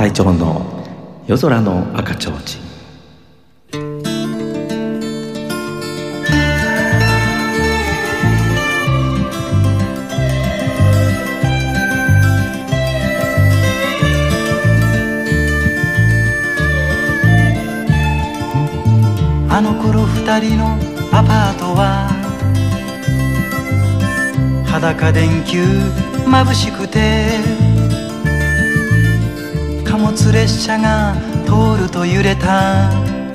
隊長の夜空の赤ちょうちん。 あの頃二人のアパートは裸電球眩しくて、貨物列車が通ると揺れた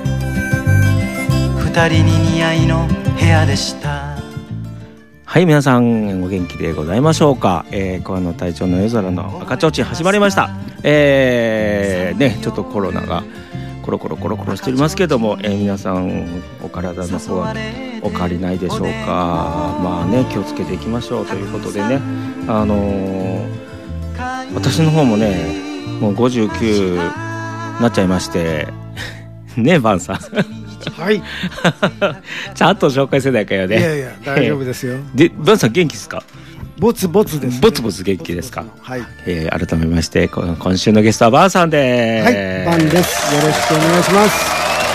二人に似合いの部屋でした。 はい、皆さんお元気でございましょうか。小野隊長の夜空の赤ちょうちん始まりました。ね、ちょっとコロナがコロコロしておりますけども、皆さんお体の方はお変わりないでしょうか。まあね、気をつけていきましょうということでね、私の方もねもう59なっちゃいましてね、バンさんはいちゃんと紹介せないかよね。 いやいや大丈夫ですよ。 で、バンさん元気ですか？ ボツボツです、ね、 ボツボツ元気ですか？ はい、 改めまして今週のゲストはバンさんです。 はい、バンです。よろしくお願いします。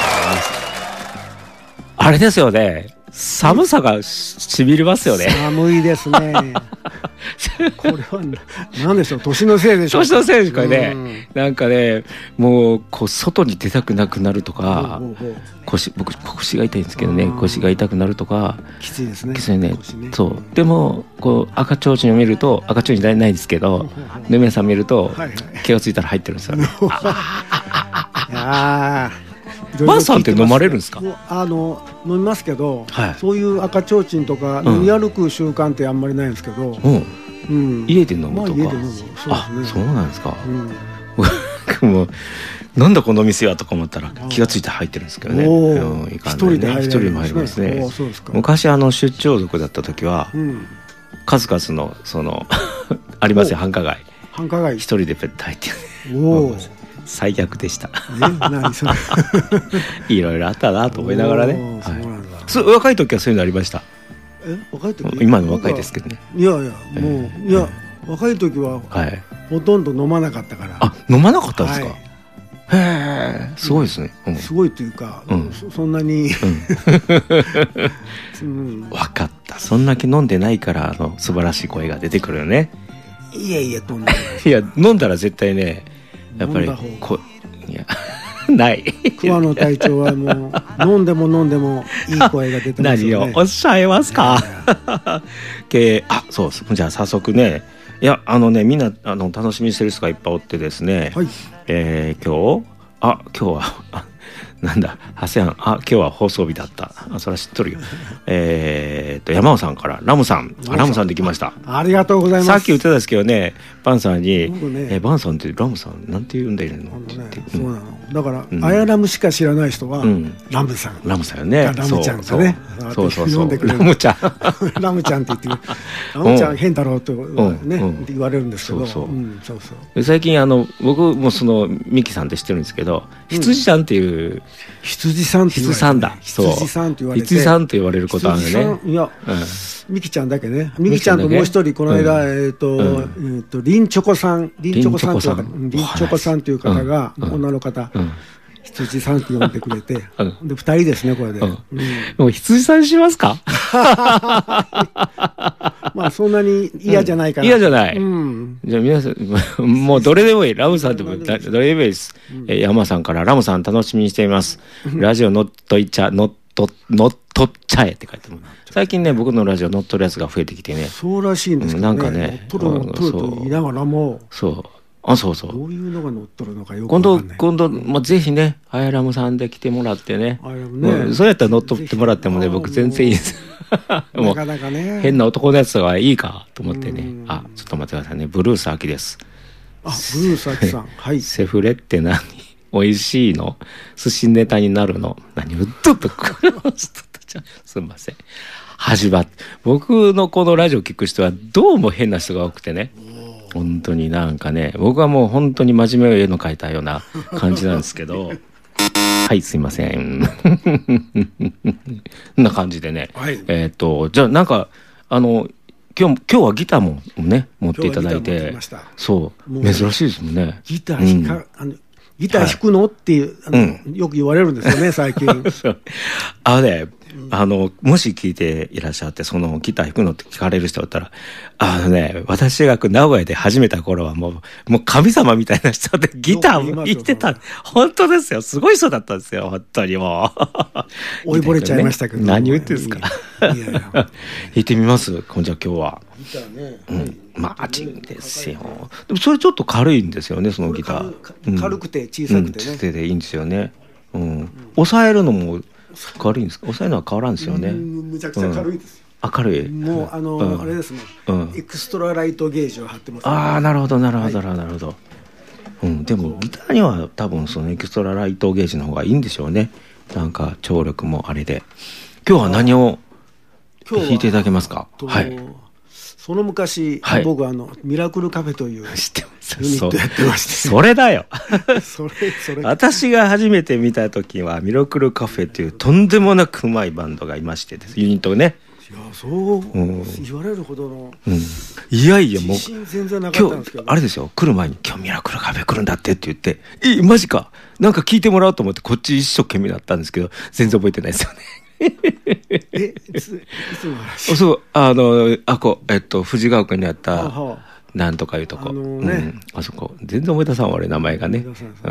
あれですよね、寒さがしびれますよね。 寒いですねこれは何でしょう、年のせいでしょう。 年のせいですかね。なんかね、もうこう外に出たくなくなるとか、僕腰が痛いんですけどね、腰が痛くなるとかきついですね。 きついね。そうでもこう赤ちょうちんを見ると、赤ちょうちんないですけど、ヌメさん見ると、気がついたら入ってるんですよね。バンさんって飲まれるんですか？ 飲みますけど、 はい、 そういう赤ちょうちんとか飲み歩く習慣ってあんまりないんですけど、 家で飲むとか、 家で飲む。そうですね。 あ、そうなんですか。もうなんだこの店はとか思ったら気がついて入ってるんですけどね。 一人で入れますね。昔出張族だった時は、数々のそのありますよ、繁華街一人でペット入ってる。最悪でした。 何それいろいろあったなと思いながらね。若い時はそういうのありました？ 若い時？ 今の若いですけどね。 いや若い時はほとんど飲まなかったから。 あ、飲まなかったんですか？へえ、すごいですね。 すごいというか、そんなに分かった。そんだけ飲んでないから素晴らしい声が出てくるよね。 いやいや、とんでもない。 いや、飲んだら絶対ね、やっぱりいやない桑野隊長はもう飲んでもいい声が出てますよね。 何をおっしゃいますか？そうです。じゃあ早速ね、いやみんな楽しみにしてる人がいっぱいおってですね、 はい、 今日はなんだ、ハセヤン、今日は放送日だった。それは知っとるよ。山尾さんからラムさんできました。 ありがとうございます。 さっき言ってたんですけどね、バンさんに、バンさんってラムさんなんて言うんだよね。 そうなの。だからアヤラムしか知らない人はラムさんよね。 ラムちゃんとね。 そうラムちゃんラムちゃんって言ってラムちゃん変だろうとね言われるんですけど、 最近僕もそのミキさんって知ってるんですけど、羊さんっていう羊さんって言われて、 羊さんと言われることあるね。 いや、ミキちゃんだけね。ミキちゃんともう一人この間リンチョコさんっていう方が、女の方、羊さんって呼んでくれて、で2人ですね、これで。 もう羊さんしますか？ まあそんなに嫌じゃないから。 嫌じゃない。じゃあ皆さんもうどれでもいい。ラムさんでもどれでもいいです。山さんからラムさん楽しみにしています。ラジオ乗っとっちゃえって書いてある。最近ね、僕のラジオ乗っとるやつが増えてきてね。 そうらしいんですけどね。なんかね、乗っとると言いながらも。 そう。 どういうのが乗っとるのかよくわかんない。 今度ぜひね、アヤラムさんで来てもらってね。そうやったら乗っ取ってもらってもね、僕全然いいです。 なかなかね。 変な男のやつはいいかと思ってね。ちょっと待ってくださいね。ブルース秋です。 ブルース秋さん。はい。 セフレって何？美味しいの？寿司ネタになるの？何うっとっとすみません。僕のこのラジオ聞く人はどうも変な人が多くてね。本当になんかね、僕はもう本当に真面目を絵の描いたような感じなんですけどはい、すいませんこんな感じでね、じゃあなんか今日はギターもね持っていただいて、そう珍しいですもんね。 ギター弾くのっていうよく言われるんですよね最近。 ね、もし聞いていらっしゃって、そのギター弾くのって聞かれる人だったら、私が名古屋で始めた頃はもう神様みたいな人でギターも弾いてた。本当ですよ。すごい人だったんですよ。本当にもう。 追いぼれちゃいましたけど。 何言ってんですか。弾いてみます？今日は。 ギターね。 マーチンですよ。でもそれちょっと軽いんですよね、そのギター。 軽くて小さくてね。 小さくていいんですよね。抑えるのも軽いんですか？抑えるのは変わらんですよね。 むちゃくちゃ軽いですよ。 軽い。 もうあれですもん。エクストラライトゲージを貼ってます。 ああ、なるほどなるほどなるほど。でもギターには多分そのエクストラライトゲージの方がいいんでしょうね。なんか張力もあれで。今日は何を弾いていただけますか？はい。 その昔、僕ミラクルカフェというユニットやってまして、 それだよ。 それ私が初めて見た時はミラクルカフェというとんでもなくうまいバンドがいましてです、ユニットね。 いや、そう言われるほどの、 いやいや、もう全然なかったんですけど、 あれですよ、来る前に今日ミラクルカフェ来るんだって言って、マジか、なんか聞いてもらおうと思ってこっち一生懸命だったんですけど、全然覚えてないですよね。 いつの話？ そう、藤ヶ丘にあったなんとかいうとこ、あそこ全然思い出さん、俺名前がね。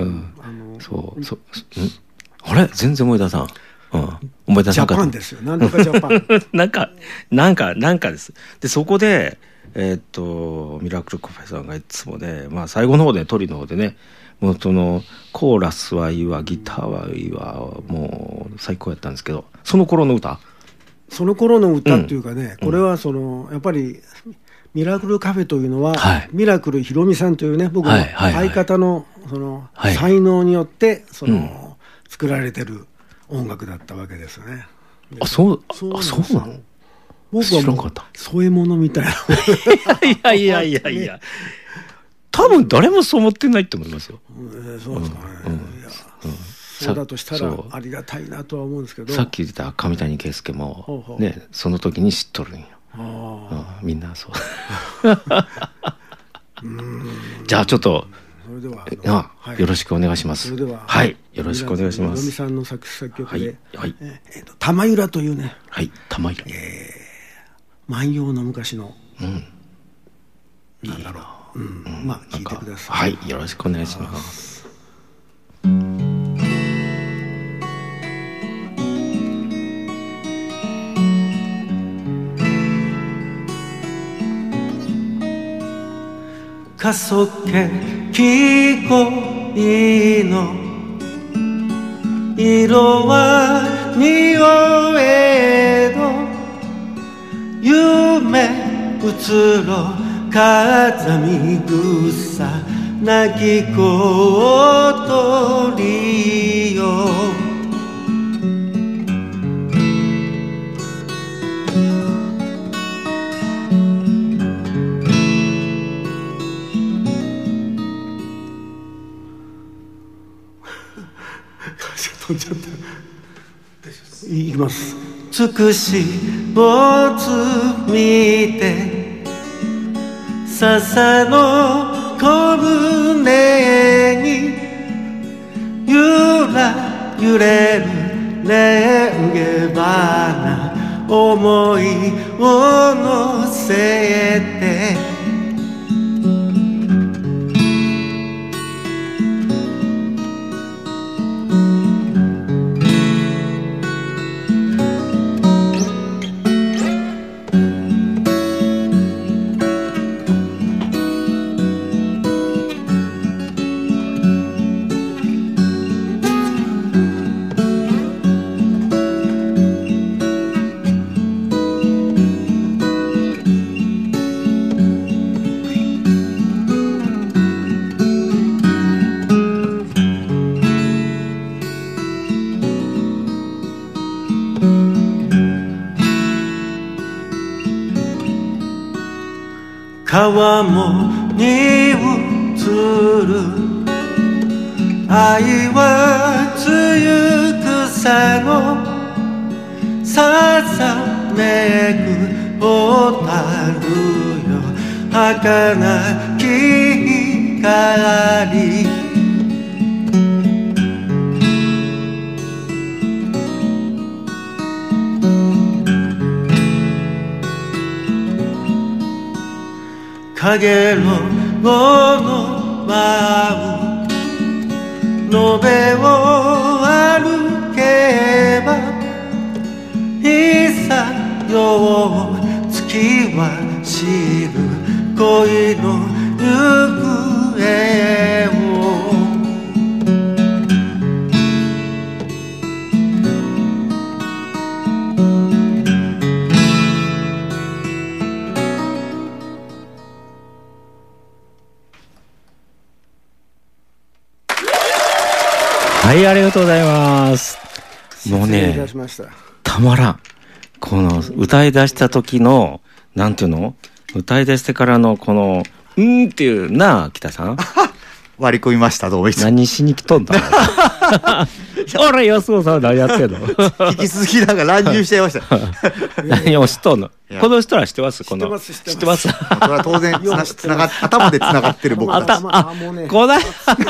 あれ全然思い出さん。思い出さんかった。 ジャパンですよ。なんとかジャパン。なんかです。でそこでミラクルカフェさんがいつもね、まあ最後の方で鳥の方でね、もうそのコーラスはいいわ、ギターはいいわ、もう最高やったんですけど、その頃の歌っていうかね、これはやっぱりミラクルカフェというのは、ミラクルひろみさんというね、僕の相方の才能によって作られてる音楽だったわけですね。 そうなの？ 僕はもう添え物みたいな。 いや多分誰もそう思ってないと思いますよ。 そうですかね。そうだとしたらありがたいなとは思うんですけど、 さっき言った上谷圭介もね、その時に知っとるんよ。みんなそう。じゃあちょっとそれではよろしくお願いします。 それではよろしくお願いします。 ひろみさんの作詞作曲で玉由良というね、 玉由良、 万葉の昔のなんだろう、まあ聞いてください。 よろしくお願いします。 かそけき恋の色は匂えど夢移ろ風見草鳴き小鳥よ飛んじゃった。いきます。 つくしぼつ見て笹の小舟にゆら揺れるレンゲ花思いを乗せて川もに移る愛は露草のささめく小樽よ儚き光影のの舞う野辺を歩けばいさよう月は知る恋の行方をはい、ありがとうございます。もうね、たまらん。この歌い出した時の、なんていうの？歌い出してからのこの、っていうなあ、北さん。 割り込みました、どうも。 何しに来とんだあれ、安尾さん何やってんの引き続きなんか乱入しちゃいました。 何を知っとんのこの人は知ってますこの。 知ってます。 それは当然頭で繋がってる僕たち。 この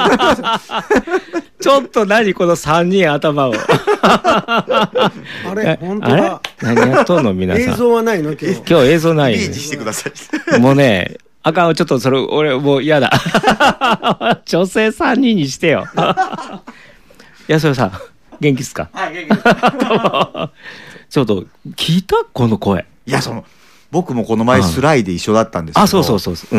ちょっと何この3人頭を。 あれ本当だ。 何やっとんの皆さん。 映像はないの今日映像ない。 イメージしてください。 もうね、あかん、ちょっとそれ、俺もう嫌だ。女性3人にしてよ。安代さん、元気っすか？ はい、元気です。 ちょっと、聞いたこの声。 いや、僕もこの前スライで一緒だったんですけど。 あ、そう。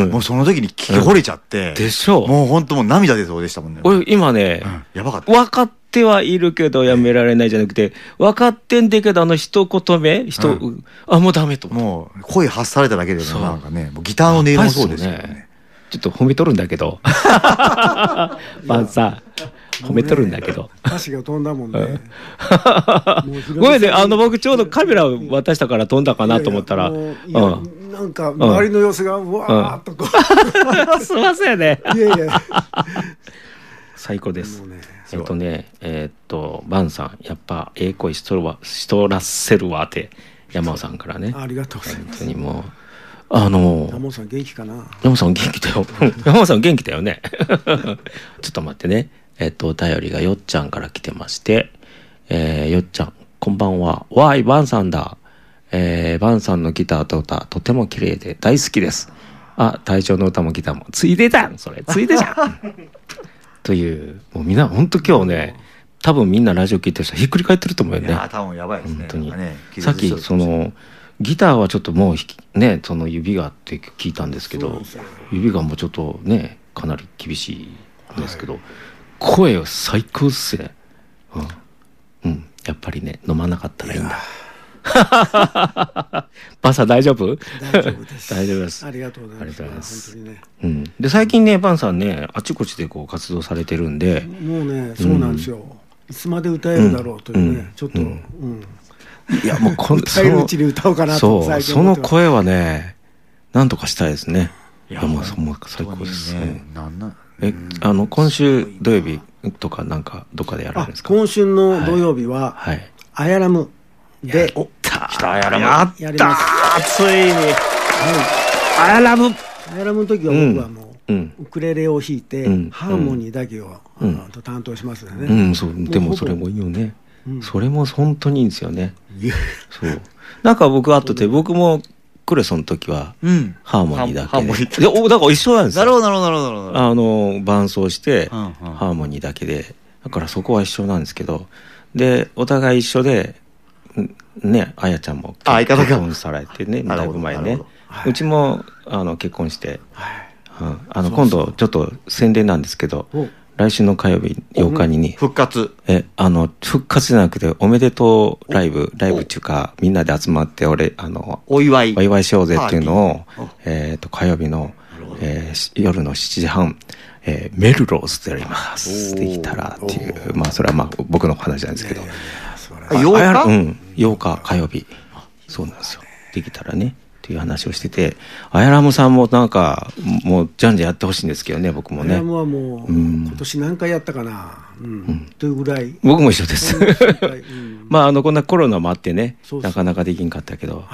もうその時に聞き惚れちゃって。 でしょう。 もう本当もう涙出そうでしたもんね。 俺、今ね、 やばかった。 分かってはいるけどやめられないじゃなくて、分かってんだけど、一言目もうダメと思う。もう、声発されただけでもなんかね、もうギターの音色もそうですよね。 ちょっと褒めとるんだけど。バンさん。褒めとるんだけど。 歌詞が飛んだもんね。 ごめんね、僕ちょうどカメラを渡したから飛んだかなと思ったら。 なんか周りの様子がわーっとこう。すいませんね。 いやいや。 最高です。バンさん、やっぱ声しとらせるわって、山尾さんからね。 ありがとうございます。 本当にもう。 山尾さん元気かな？ 山尾さん元気だよ。山尾さん元気だよね。ちょっと待ってね。お便りがよっちゃんから来てまして、よっちゃん、こんばんは。わーい、バンさんだ。バンさんのギターと歌、とても綺麗で大好きです。あ、隊長の歌もギターも、ついでじゃんそれ、ついでじゃんという、もうみんな、ほんと今日ね、多分みんなラジオ聞いてる人ひっくり返ってると思うよね。 いや、多分やばいですね。 本当に。さっき、ギターはちょっともうね、その指がって聞いたんですけど、指がもうちょっとね、かなり厳しいんですけど、声を最高っすね。やっぱりね、飲まなかったらいいんだ。バンさん大丈夫？ 大丈夫です。 大丈夫です。 ありがとうございます。 ありがとうございます。 本当にね。 で、最近ね、バンさんね、あちこちでこう活動されてるんで。 もうね、そうなんですよ。いつまで歌えるだろうというね、ちょっと、いや、もう歌えるうちに歌おうかなと最近思ってます。その声はね、なんとかしたいですね。いや、もう最高です。今週土曜日とかなんかどっかでやられるんですか？ 今週の土曜日は、アヤラムで、 来た、アヤラム。 やります。 ついに。アヤラムの時は僕はもう、ウクレレを弾いて、ハーモニーだけを担当しますよね。 でもそれもいいよね。それも本当にいいんですよね。そう。なんか僕僕もクレソの時は、ハーモニーだけで。だから一緒なんですよ。 なるほど。 伴奏して、ハーモニーだけで。だからそこは一緒なんですけど、で、お互い一緒で、ね、あやちゃんも結婚されてね、だいぶ前ね。うちも、結婚して、今度ちょっと宣伝なんですけど、来週の火曜日8日に復活。 復活じゃなくて、おめでとうライブっていうか、みんなで集まって、 お祝いしようぜっていうのを、火曜日の、夜の7時半、メルローズでやります。できたらっていう、それは僕の話なんですけど。8日火曜日。そうなんですよ。できたらね。っていう話をしてて、アヤラムさんもなんか、もうじゃんじゃんやってほしいんですけどね、僕もね。 アヤラムはもう、今年何回やったかな、というぐらい。 僕も一緒です。こんなコロナもあってね、なかなかできんかったけど、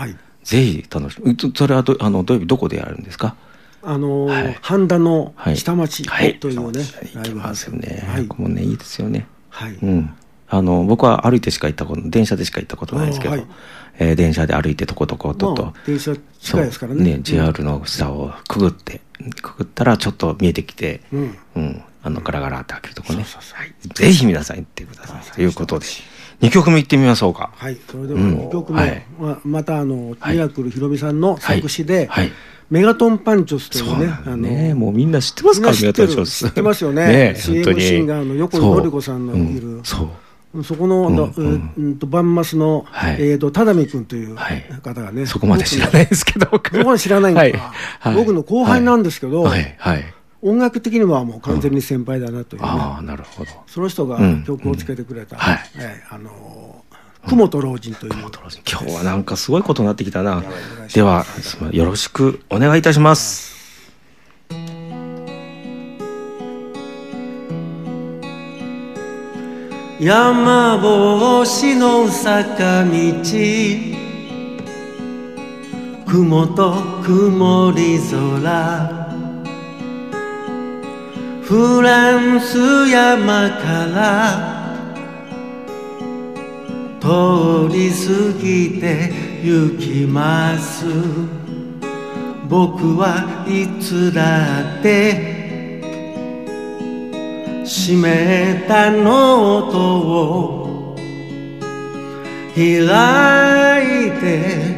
ぜひ楽しみ。それは土曜日どこでやるんですか？ 半田の下町というね、 行きますよね。 はい、 もうね、いいですよね。 はい。 僕は歩いてしか行ったこと、電車でしか行ったことないですけど、電車で歩いてとことと、 電車近いですからね。 JR の下をくぐったらちょっと見えてきて、ガラガラって開けるとこね。ぜひ皆さん行ってください。ということで、2曲目行ってみましょうか。 はい。それでは2曲目、またミラクルひろみさんの作詞で、メガトンパンチョスというね、 もうみんな知ってますか？メガトンパンチョス。 知ってますよね。CM シンガーの横井典子さんのいる。そこのバンマスの只見君という方がね、 そこまで知らないですけど、 そこまで知らないんだ。僕の後輩なんですけど、音楽的にはもう完全に先輩だなというね。 なるほど。 その人が曲をつけてくれた雲と老人という。 今日はなんかすごいことになってきたな。ではよろしくお願いいたします。 山帽子の坂道、雲と曇り空、フランス山から通り過ぎて行きます。僕はいつだって閉めたノートを開いて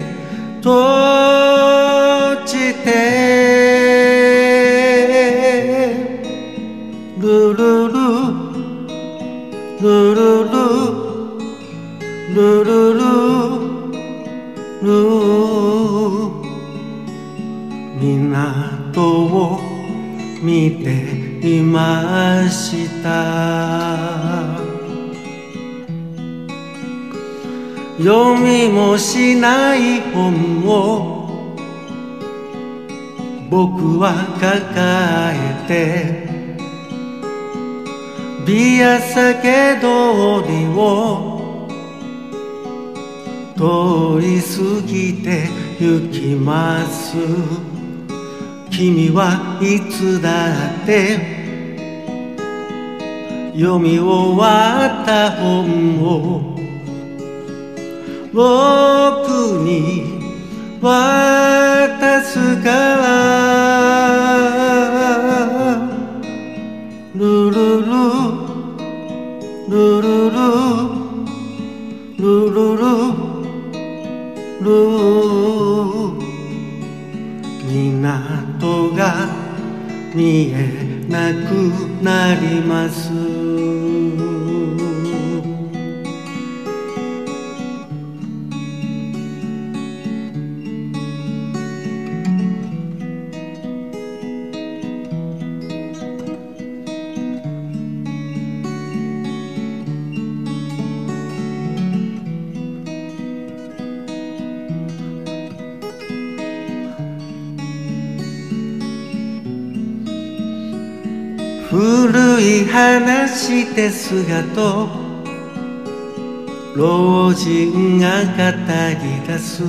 閉じて、ルルルルルルルルルル、港を見ていました。読みもしない本を僕は抱えて、ビア酒通りを通り過ぎて行きます。君はいつだって読み終わった本を僕に渡すから、ルルルルルルルルルル、港が見えなくなります。古い話ですがと老人が語り出す、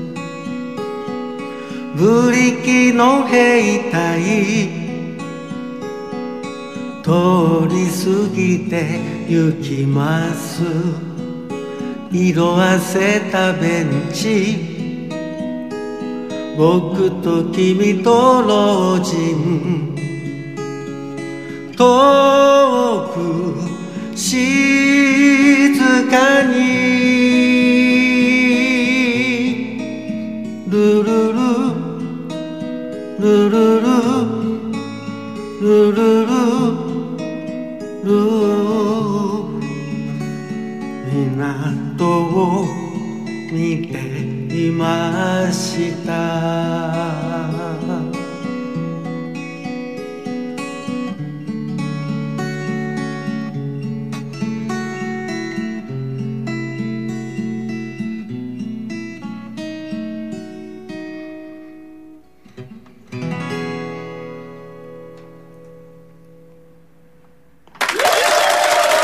ブリキの兵隊通り過ぎて行きます。色あせたベンチ、僕と君と老人、遠く静かに、ルルルルルルルルルル、港を見ていました。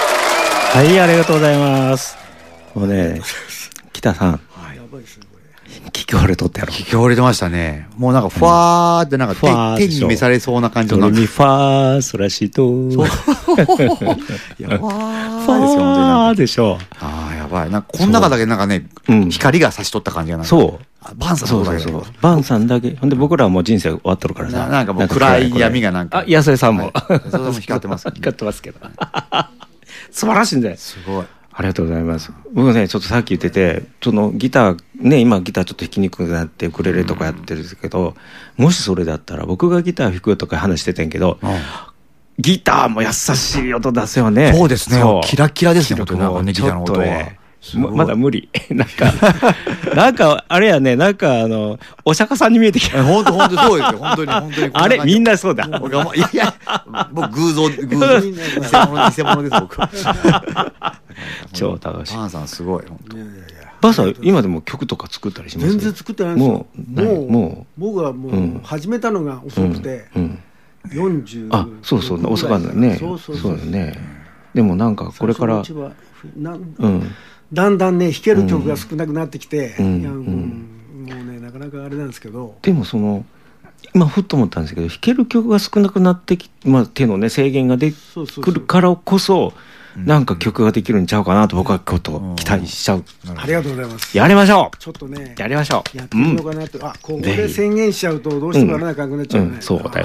はい、ありがとうございます。もうね、北さん、 聞き惚れとったやろ。 聞き惚れてましたね。もうなんかファーってなんか天に召されそうな感じの。 ドレミファーソラシド。 いや、ファーですよ、本当に。ファーでしょ。 ああ、やばい。なんかこの中だけなんかね、光が差し取った感じがなんか。 そう。 バンさんそうだけど。 バンさんだけ。ほんで僕らはもう人生終わっとるからさ。 なんかもう暗い闇がなんか。 あ、野生さんも。 野生さんも光ってます。 光ってますけど。素晴らしいんで。 すごい。 ありがとうございます。僕ね、ちょっとさっき言ってて、そのギター、ね、今ギターちょっと弾きにくくなってウクレレとかやってるんですけど、もしそれだったら僕がギター弾くとか話しててんけど、ギターも優しい音出すよね。 そうですね。キラキラですね、本当になんかね、ギターの音は。 まだ無理。なんか、あれやね、なんかお釈迦さんに見えてきた。 本当そうですよ、本当に。 あれみんなそうだ。 いや、僕、偶像、偽物です、僕。 超楽しい。 バンさんすごい。 バンさん、今でも曲とか作ったりします？ 全然作ってないんですよ。もう、僕はもう、始めたのが遅くて、40。 あ、そう、遅かったね。そうだね。でもなんか、これから、だんだんね弾ける曲が少なくなってきて、もうねなかなかあれなんですけど、 でも今ふっと思ったんですけど、弾ける曲が少なくなってき、手のね制限がでくるからこそなんか曲ができるんちゃうかなと僕はこと期待しちゃう。 ありがとうございます。 やりましょう。 ちょっとねやりましょう。やってみようかなと。ここで宣言しちゃうとどうしてもやらなきゃなくなっちゃうね。 そうだよ。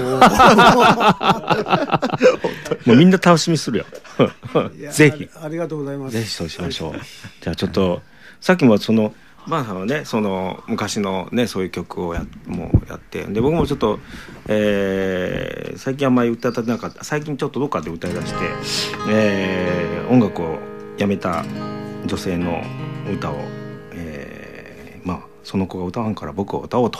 もうみんな楽しみするよ。ぜひ。 ありがとうございます。 ぜひそうしましょう。じゃあちょっとさっきもバンさんはね昔のねそういう曲をもうやってで僕もちょっと、最近あんまり歌ってなかった。最近ちょっとどっかで歌い出して、音楽をやめた女性の歌を、その子が歌わんから僕を歌おうと。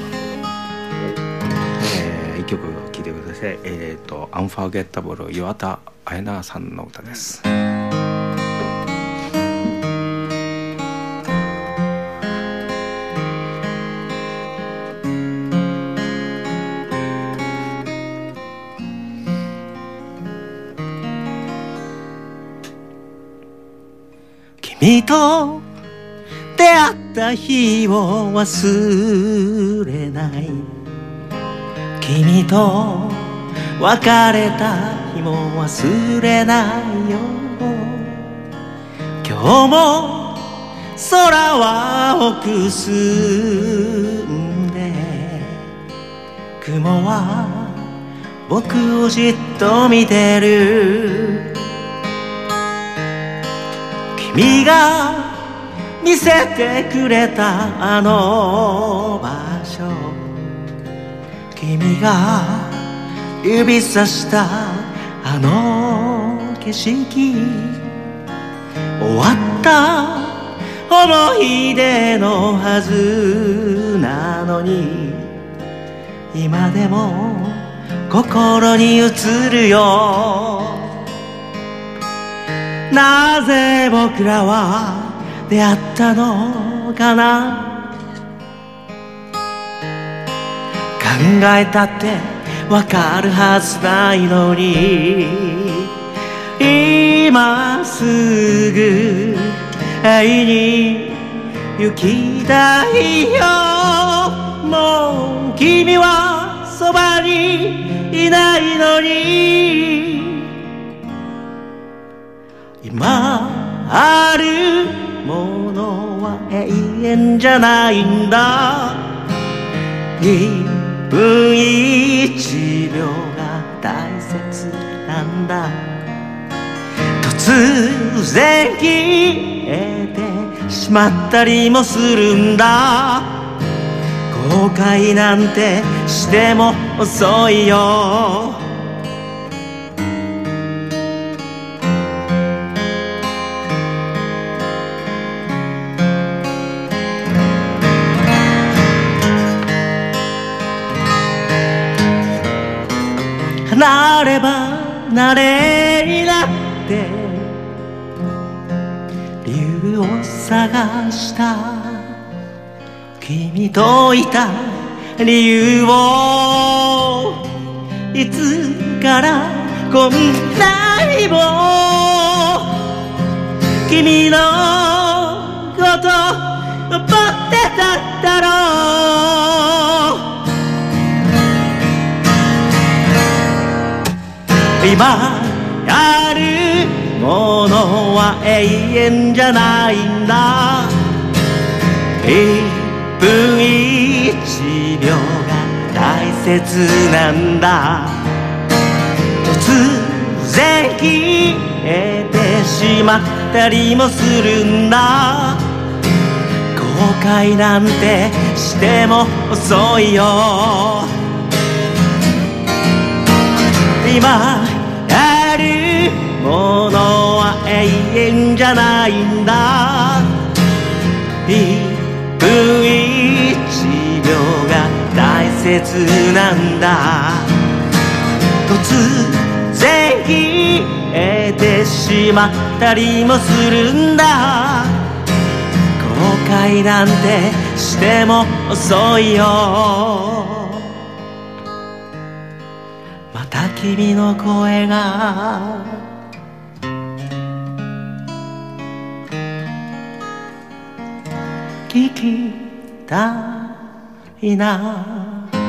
一曲聴いてください。Unforgettable 岩田彩奈さんの歌です。君と出会った日を忘れない。君と別れた日も忘れないよ。今日も空はくすんで雲は僕をじっと見てる。君が見せてくれたあの場所、君が指さしたあの景色、終わった思い出のはずなのに今でも心に映るよ。なぜ僕らは出会ったのかな。考えたってわかるはずないのに今すぐ会いに行きたいよ。もう君はそばにいないのに今あるものは永遠じゃないんだ。1分1秒が大切なんだ。突然消えてしまったりもするんだ。後悔なんてしても遅いよ。なればなれになって理由を探した。君といた理由をいつからこんなにも君のこと思ってただったろう。今あるものは永遠じゃないんだ。1分1秒が大切なんだ。突然消えてしまったりもするんだ。後悔なんてしても遅いよ。今あるものは永遠じゃないんだ。1分1秒が大切なんだ。突然消えてしまったりもするんだ。後悔なんてしても遅いよ。また君の声が聞きたいな。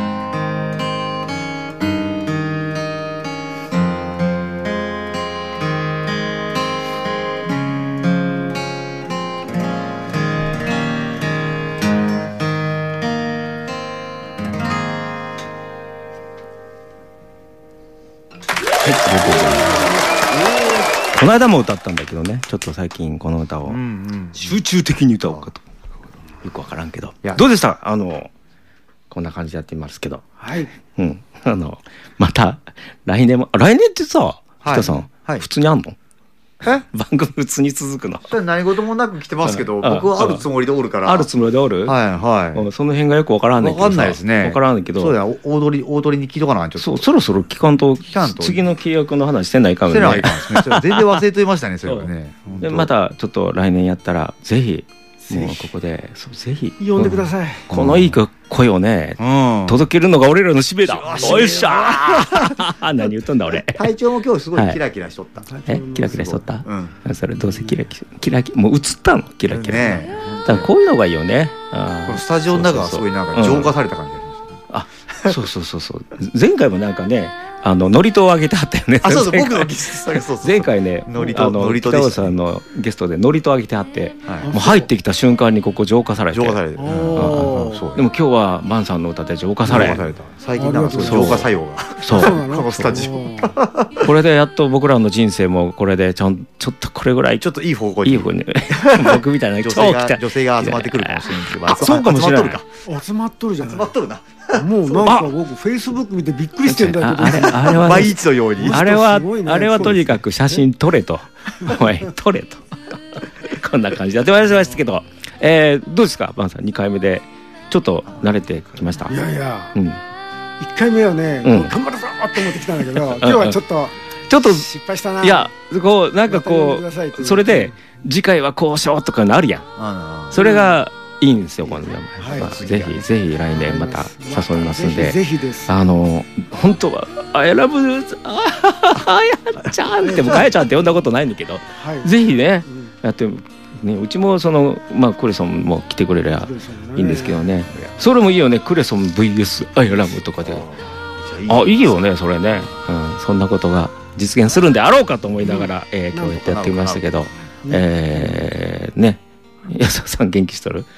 この間も歌ったんだけどね、ちょっと最近この歌を集中的に歌おうかと。よくわからんけど。どうでした？こんな感じでやってみますけど。 はい。 うん。また、来年も、来年ってさ、北さん、普通にあんの？番組普通に続くの？ それ何事もなく来てますけど、僕はあるつもりでおるから。 あるつもりでおる？ はいはい。 その辺がよくわからんねんけど。 わかんないですね。 わからんねんけど。 そうだ、大鳥に聞いとかな、ちょっと。 そう、そろそろ期間と、次の契約の話してないかもね。 してないかもですね。全然忘れていましたね、それはね。 で、またちょっと来年やったら、ぜひ、もうここで、ぜひ。 呼んでください。 このいい声をね、届けるのが俺らの使命だ。おいしゃー何言っとんだ俺。 体調も今日すごいキラキラしとった。 キラキラしとった？それどうせキラキラ、もう映ったのキラキラ。だからこういうのがいいよね。 このスタジオの中がすごいなんか浄化された感じがありましたね。そう。前回もなんかね、ノリとをあげてはったよね。 そうそう、僕のゲスト。 前回ね、北尾さんのゲストでノリとをあげてはって、もう入ってきた瞬間にここ浄化されて。でも今日はマンさんの歌で浄化され。 最近なんかそう浄化作用が。そう。このスタジオ。 これでやっと僕らの人生もこれでちょっとこれぐらいちょっといい方向に。 いい方に。僕みたいな女性が集まってくるかもしれないけど。 そうかもしれない。 集まっとるじゃない。 集まっとるな。 もうなんか僕フェイスブック見てびっくりしてんだけど、 あれは毎日のようにあれはとにかく写真撮れと撮れとこんな感じでやってまいりましたけど、どうですかバンさん2回目でちょっと慣れてきました？ いやいや、1回目はね頑張るぞと思ってきたんだけど、今日はちょっと失敗したな。 いやこうなんかこうそれで次回はこうしようとかなるやん。それがいいんですよ、このぜひ来年また誘いますんで、 ぜひです。 本当はあやらぶあやちゃんってもあやちゃんって呼んだことないんだけど、ぜひねやってね、うちもクレソンも来てくれりゃいいんですけどね、それもいいよね、クレソン VS アイラブとかで、いいよねそれね、そんなことが実現するんであろうかと思いながら今日やってみましたけど、ね、安田さん元気しとる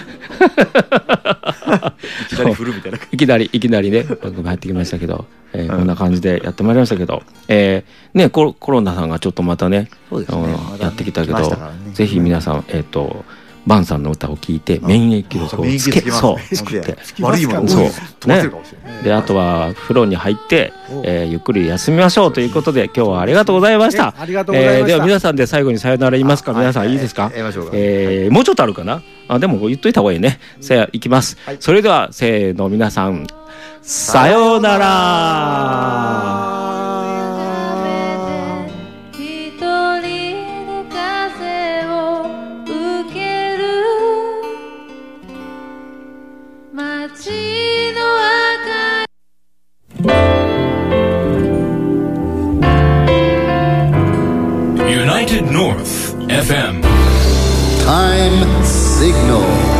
いきなり振るみたいな、 いきなりね番組入ってきましたけど、こんな感じでやってまいりましたけど、ね、コロナさんがちょっとまたねやってきたけど、ぜひ皆さんバンさんの歌を聴いて免疫力をつけて、 悪いものを飛ばせるかもしれない。 であとは風呂に入って、ゆっくり休みましょうということで、今日はありがとうございました。では皆さんで最後にさよなら言いますか。皆さんいいですか？もうちょっとあるかな。でも言っといた方がいいね。いきます。それではせーの、皆さんさようなら。 United North FM Time Signal